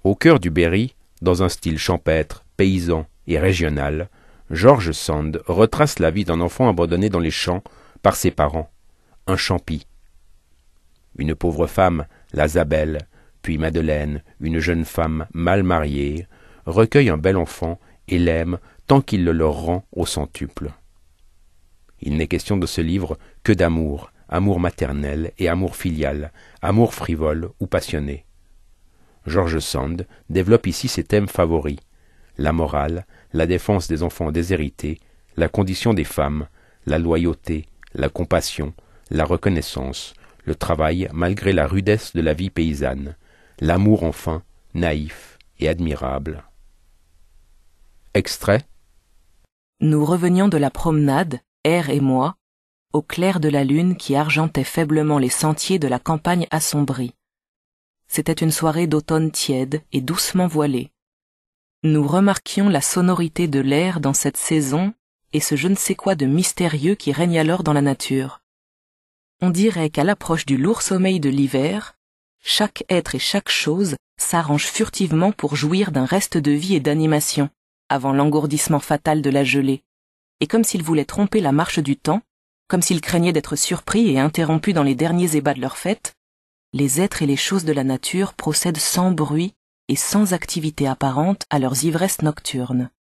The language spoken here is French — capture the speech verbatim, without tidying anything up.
Au cœur du Berry, dans un style champêtre, paysan et régional, George Sand retrace la vie d'un enfant abandonné dans les champs par ses parents, un champi. Une pauvre femme, la Zabelle, puis Madeleine, une jeune femme mal mariée, recueille un bel enfant et l'aime tant qu'il le leur rend au centuple. Il n'est question de ce livre que d'amour, amour maternel et amour filial, amour frivole ou passionné. George Sand développe ici ses thèmes favoris, la morale, la défense des enfants déshérités, la condition des femmes, la loyauté, la compassion, la reconnaissance, le travail malgré la rudesse de la vie paysanne, l'amour enfin, naïf et admirable. Extrait. Nous revenions de la promenade, R et moi, au clair de la lune qui argentait faiblement les sentiers de la campagne assombrie. C'était une soirée d'automne tiède et doucement voilée. Nous remarquions la sonorité de l'air dans cette saison et ce je ne sais quoi de mystérieux qui règne alors dans la nature. On dirait qu'à l'approche du lourd sommeil de l'hiver, chaque être et chaque chose s'arrange furtivement pour jouir d'un reste de vie et d'animation, avant l'engourdissement fatal de la gelée, et comme s'ils voulaient tromper la marche du temps, comme s'ils craignaient d'être surpris et interrompus dans les derniers ébats de leur fête, les êtres et les choses de la nature procèdent sans bruit et sans activité apparente à leurs ivresses nocturnes.